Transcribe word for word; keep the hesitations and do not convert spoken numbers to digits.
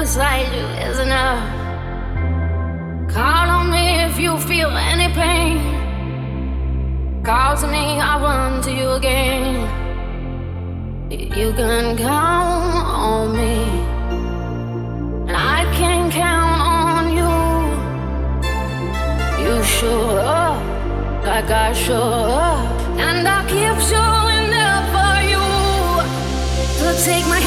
beside you is enough. Call on me if you feel any pain. Call to me, I'll run to you again. You can count on me, and I can count on you. You show up like I show up, and I'll keep showing up for you. So take my